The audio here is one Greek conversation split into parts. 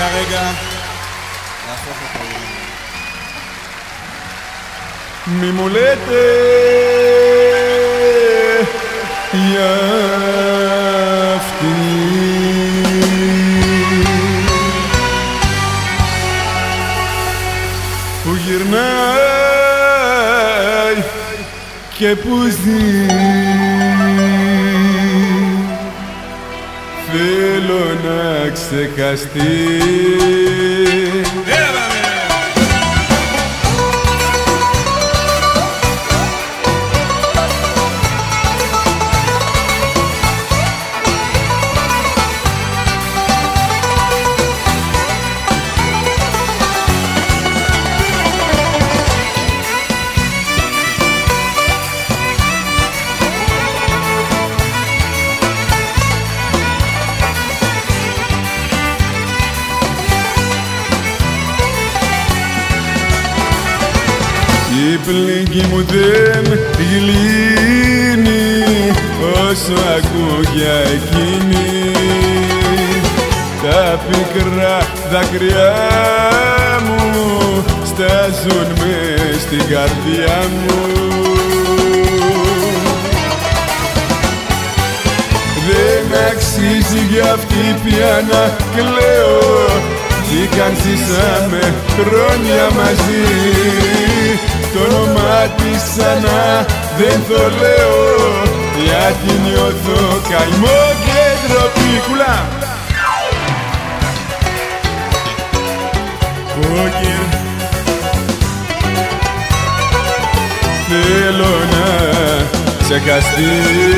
רגע להפוך אותו. מי מולדת יפתי που γυρνάει και που ζει θέλω να ξεχαστεί. Η πληγή μου δεν γλύνει όσο ακούω για εκείνη. Τα πικρά δάκρυά μου στάζουν μες στην καρδιά μου. Δεν αξίζει για αυτή πια να κλαίω τι καν ζήσαμε χρόνια μαζί. Το όνομά της ξανά δεν το λέω γιατί νιώθω καημό και ντροπή. Κουλά! Πόκερ θέλω να ξεχαστεί.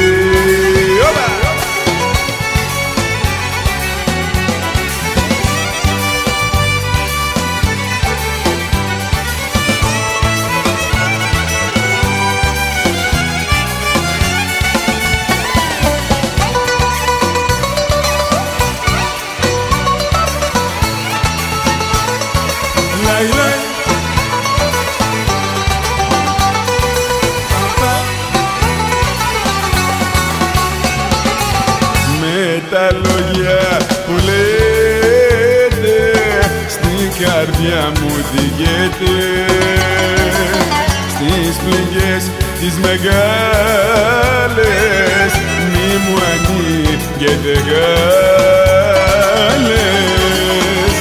Με τα λόγια που λέτε στην καρδιά μου διηγέτε, στις πληγές τις μεγάλες μη μου ανοίγετε γάλες.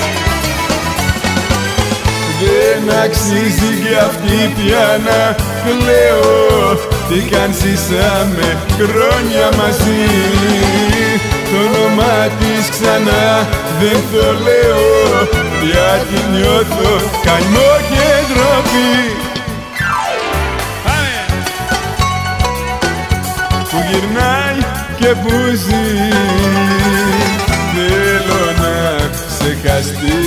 Δεν αξίζει κι αυτή πια να κλαίω τι καν ζήσαμε χρόνια μαζί. Το όνομά της ξανά δεν το λέω γιατί νιώθω καημό και ντροπή. Που γυρνάει και που ζει θέλω να ξεχαστεί.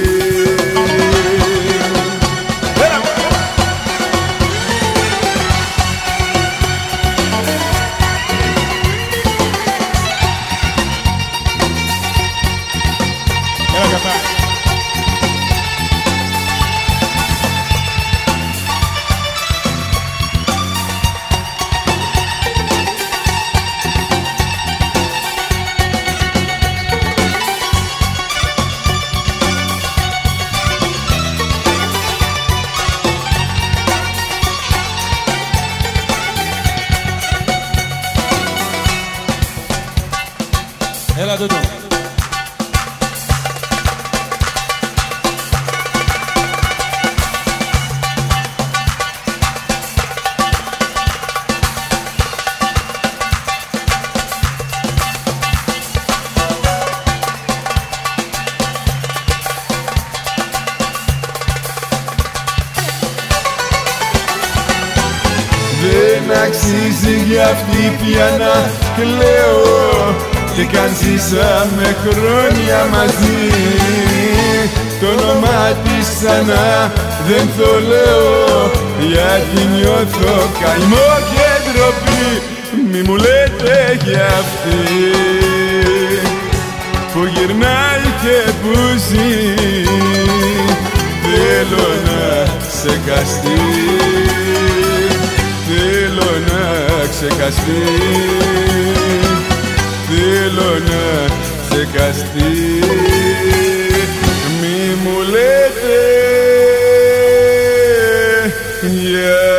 Έλα τούτο. Δεν αξίζει για αυτή πια να κλαίω τι καν ζήσαμε χρόνια μαζί. Το όνομά της ξανά δεν το λέω γιατί νιώθω καημό και ντροπή. Μη μου λέτε για αυτή που γυρνάει και που ζει θέλω να ξεχαστεί. Θέλω να ξεχαστεί. Θέλω να ξεχαστεί. λέτε. Yeah.